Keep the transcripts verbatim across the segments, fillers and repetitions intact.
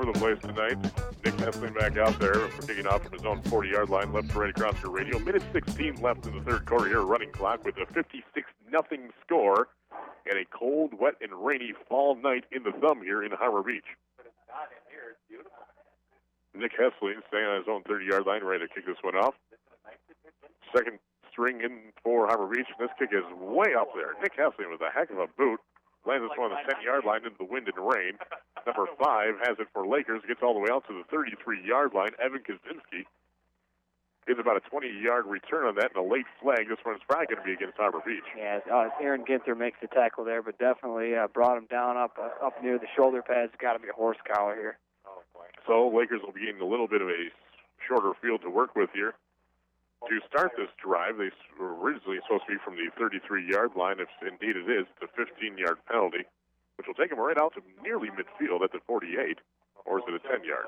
over the place tonight. Nick Hessling back out there. We're kicking off from his own forty-yard line, left to right across your radio. Minute sixteen left in the third quarter here, running clock with a fifty-six nothing score and a cold, wet, and rainy fall night in the Thumb here in Harbor Beach. Nick Hessling staying on his own thirty-yard line, ready to kick this one off. Second string in for Harbor Beach, and this kick is way up there. Nick Hessling with a heck of a boot. Lands this one on the ten-yard line into the wind and rain. Number five has it for Lakers. Gets all the way out to the thirty-three-yard line. Evan Kaczynski gets about a twenty-yard return on that and a late flag. This one's probably going to be against Harbor Beach. Yeah, uh, Aaron Ginther makes the tackle there, but definitely uh, brought him down up uh, up near the shoulder pads. Got to be a horse collar here. So Lakers will be getting a little bit of a shorter field to work with here. To start this drive, they were originally supposed to be from the thirty-three-yard line. If indeed it is, it's a fifteen-yard penalty, which will take them right out to nearly midfield at the forty-eight, or is it a ten-yard?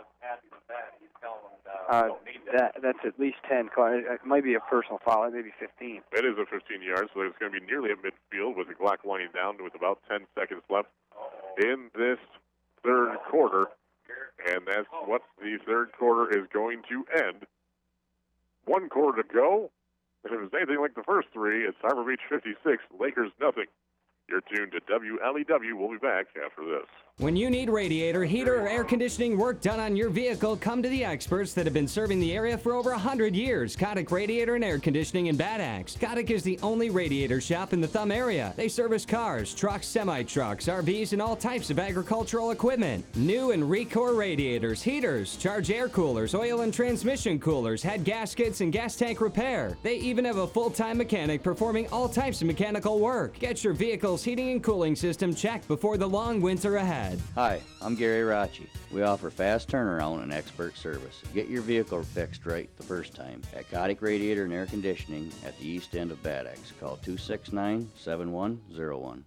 Uh, that, that's at least ten. It might be a personal foul. It may be fifteen. It is a fifteen-yard, so it's going to be nearly at midfield with the clock winding down with about ten seconds left in this third quarter. And that's what the third quarter is going to end. One quarter to go. And if it's anything like the first three, it's Harbor Beach fifty-six, Lakers nothing. You're tuned to W L E W. We'll be back after this. When you need radiator, heater, or air conditioning work done on your vehicle, come to the experts that have been serving the area for over one hundred years. Kotick Radiator and Air Conditioning in Bad Axe. Kotick is the only radiator shop in the Thumb area. They service cars, trucks, semi-trucks, R Vs, and all types of agricultural equipment. New and Recor radiators, heaters, charge air coolers, oil and transmission coolers, head gaskets, and gas tank repair. They even have a full-time mechanic performing all types of mechanical work. Get your vehicle's heating and cooling system checked before the long winter ahead. Hi, I'm Gary Rachi. We offer fast turnaround and expert service. Get your vehicle fixed right the first time at Kotick Radiator and Air Conditioning at the east end of Bad Axe. Call two six nine, seven one zero one.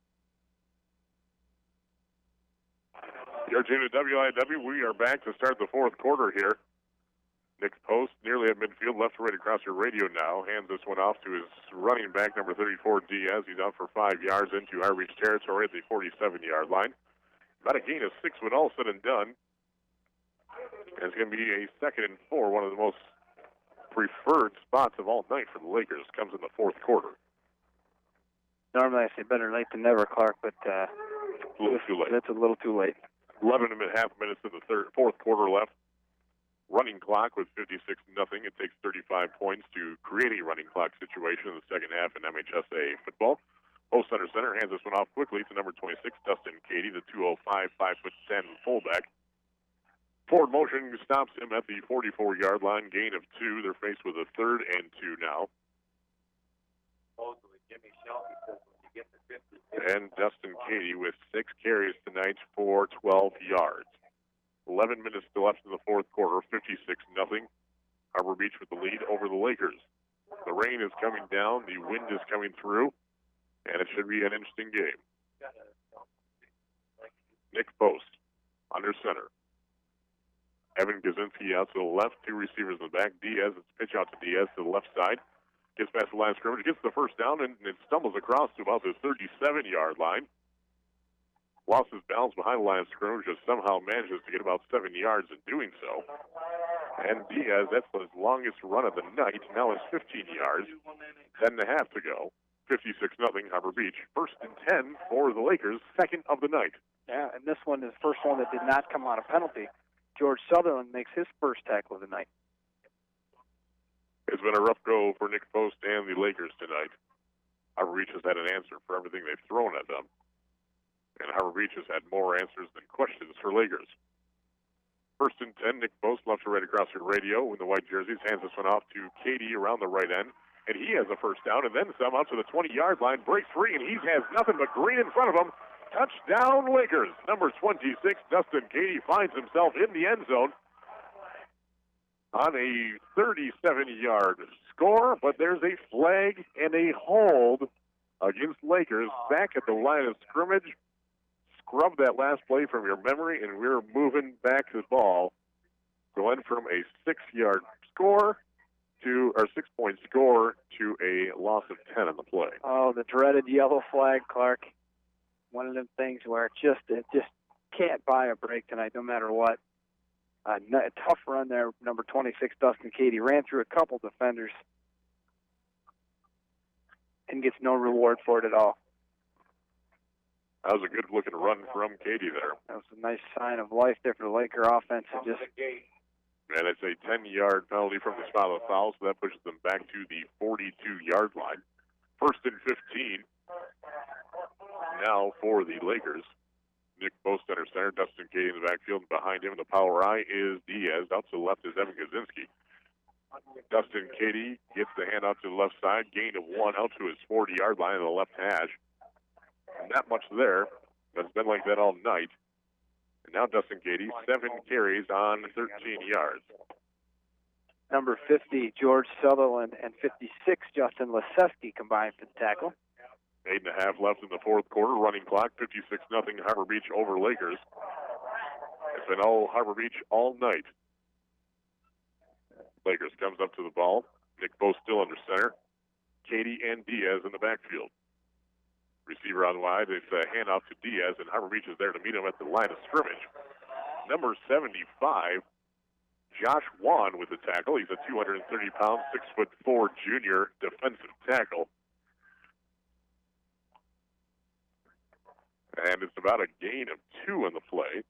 You're tuned to W I W. We are back to start the fourth quarter here. Nick Post nearly at midfield, left to right across your radio now. Hands this one off to his running back, number thirty-four, Diaz. He's out for five yards into Harbor Beach territory at the forty-seven-yard line. About a gain of six when all said and done. And it's going to be a second and four, one of the most preferred spots of all night for the Lakers. Comes in the fourth quarter. Normally I say better late than never, Clark, but uh, a little too late. That's a little too late. eleven and a half minutes in the third, fourth quarter left. Running clock with fifty-six nothing. It takes thirty-five points to create a running clock situation in the second half in M H S A football. Post under center hands this one off quickly to number twenty-six, Dustin Cady, the two oh five, five foot ten fullback. Forward motion stops him at the forty-four-yard line, gain of two. They're faced with a third and two now. And Dustin Cady with six carries tonight for twelve yards. eleven minutes still left in the fourth quarter, fifty-six nothing. Harbor Beach with the lead over the Lakers. The rain is coming down, the wind is coming through, and it should be an interesting game. Nick Post under center. Evan Kaczynski out to the left, two receivers in the back. Diaz, it's pitch out to Diaz to the left side. Gets past the line of scrimmage, gets the first down, and it stumbles across to about the thirty-seven-yard line. Lost his balance behind the line of scrimmage, just somehow manages to get about seven yards in doing so. And Diaz, that's his longest run of the night. Now it's fifteen yards, ten and a half to go. fifty-six nothing Harbor Beach. First and ten for the Lakers, second of the night. Yeah, and this one is the first one that did not come out of penalty. George Sutherland makes his first tackle of the night. It's been a rough go for Nick Post and the Lakers tonight. Harbor Beach has had an answer for everything they've thrown at them. And Harbor Beach has had more answers than questions for Lakers. First and ten, Nick Post left to right across your radio in the white jerseys. Hands this one off to Cady around the right end. And he has a first down, and then some out to the twenty-yard line. Breaks free, and he has nothing but green in front of him. Touchdown, Lakers. Number twenty-six, Dustin Cady, finds himself in the end zone on a thirty-seven-yard score, but there's a flag and a hold against Lakers back at the line of scrimmage. Scrub that last play from your memory, and we're moving back the ball. Going from a six-yard score to, or six-point score to a loss of ten on the play. Oh, the dreaded yellow flag, Clark. One of them things where it just, it just, can't buy a break tonight, no matter what. Uh, n- a tough run there. Number twenty-six, Dustin Cady, ran through a couple defenders and gets no reward for it at all. That was a good-looking run from Katie there. That was a nice sign of life there for the Laker offense. It just And it's a ten-yard penalty from the spot of the foul, so that pushes them back to the forty-two-yard line. First and fifteen now for the Lakers. Nick Post under center, Dustin Cady in the backfield, and behind him in the power I is Diaz. Out to the left is Evan Kaczynski. Dustin Cady gets the hand out to the left side, gain of one out to his forty-yard line in the left hash. Not much there, but it's been like that all night. And now Dustin Cady, seven carries on thirteen yards. number fifty, George Sutherland, and fifty-six, Justin Leseski combined for the tackle. Eight and a half left in the fourth quarter. Running clock, fifty-six nothing Harbor Beach over Lakers. It's been all Harbor Beach all night. Lakers comes up to the ball. Nick Post still under center. Cady and Diaz in the backfield. Receiver on wide. It's a handoff to Diaz, and Harbor Beach is there to meet him at the line of scrimmage. Number seventy-five, Josh Wan with the tackle. He's a two hundred thirty pound, six foot four junior defensive tackle. And it's about a gain of two in the play.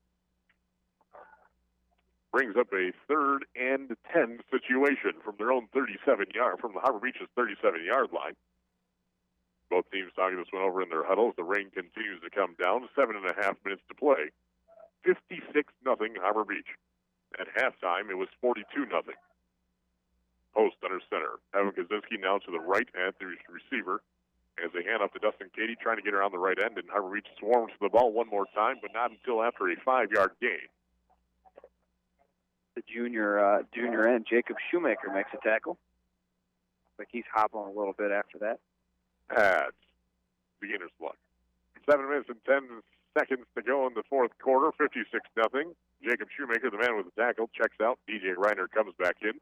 Brings up a third and ten situation from their own thirty-seven yard, from the Harbor Beach's thirty-seven yard line. Both teams talking this one over in their huddles. The rain continues to come down. Seven and a half minutes to play. fifty-six nothing Harbor Beach. At halftime, it was forty-two nothing. Post under center. Evan Kaczynski now to the right at the receiver. As they hand off to Dustin Cady, trying to get around the right end, and Harbor Beach swarms to the ball one more time, but not until after a five-yard gain. The junior uh, junior end, Jacob Shoemaker, makes a tackle. Like he's hobbling a little bit after that. Pads. Beginner's luck. Seven minutes and ten seconds to go in the fourth quarter. fifty-six nothing. Jacob Shoemaker, the man with the tackle, checks out. D J Reiner comes back in.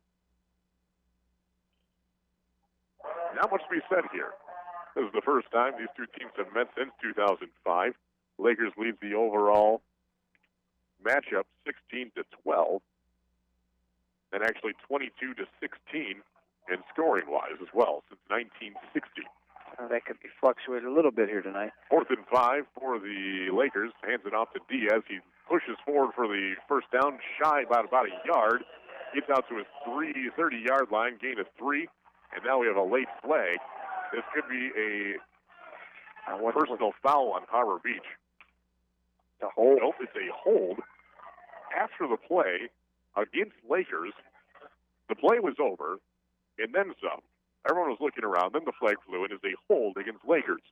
Not much to be said here. This is the first time these two teams have met since two thousand five. Lakers lead the overall matchup sixteen to twelve, and actually twenty-two to sixteen in scoring-wise as well since nineteen sixty. Uh, that could be fluctuated a little bit here tonight. Fourth and five for the Lakers. Hands it off to Diaz. He pushes forward for the first down, shy about about a yard. Gets out to his three thirty-yard line, gain of three, and now we have a late flag. This could be a uh, personal foul on Harbor Beach. The hold. Nope, it's a hold. After the play against Lakers, the play was over, and then some. Everyone was looking around. Then the flag flew, and it's a hold against Lakers.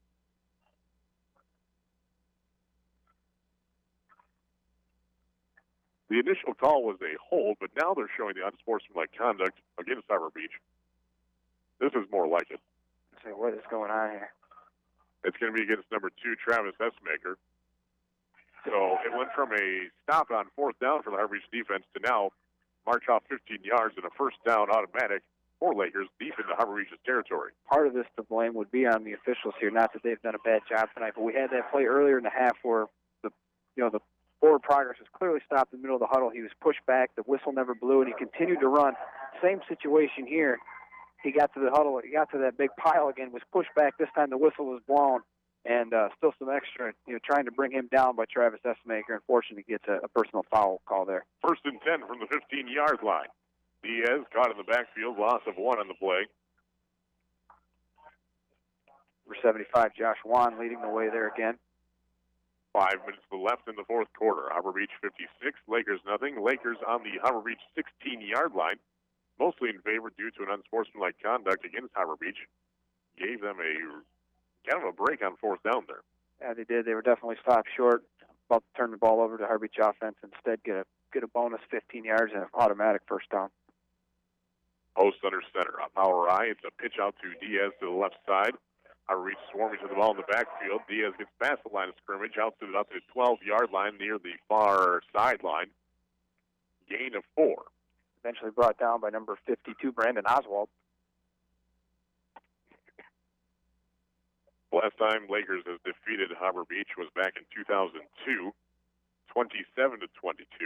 The initial call was a hold, but now they're showing the unsportsmanlike conduct against Harbor Beach. This is more like it. Say, what is going on here? It's going to be against number two, Travis Essmaker. So it went from a stop on fourth down for the Harbor Beach defense to now march off fifteen yards and a first down automatic for Lakers deep into Harbor Beach's territory. Part of this to blame would be on the officials here. Not that they've done a bad job tonight, but we had that play earlier in the half where the, you know, the forward progress was clearly stopped in the middle of the huddle. He was pushed back. The whistle never blew, and he continued to run. Same situation here. He got to the huddle. He got to that big pile again, was pushed back. This time the whistle was blown, and uh, still some extra, you know, trying to bring him down by Travis Essmaker. Unfortunately, gets a, a personal foul call there. First and ten from the fifteen-yard line. Diaz caught in the backfield, loss of one on the play. Number seventy-five, Josh Wan leading the way there again. Five minutes to the left in the fourth quarter. Harbor Beach fifty-six, Lakers nothing. Lakers on the Harbor Beach sixteen-yard line, mostly in favor due to an unsportsmanlike conduct against Harbor Beach. Gave them a kind of a break on fourth down there. Yeah, they did. They were definitely stopped short. About to turn the ball over to Harbor Beach offense. Instead, get a get a bonus fifteen yards and an automatic first down. Post under center. On power I, it's a pitch out to Diaz to the left side. Harbor Beach swarming to the ball in the backfield. Diaz gets past the line of scrimmage, out to the twelve-yard line near the far sideline. Gain of four. Eventually brought down by number fifty-two, Brandon Oswald. Last time Lakers has defeated Harbor Beach was back in two thousand two. twenty-seven to twenty-two.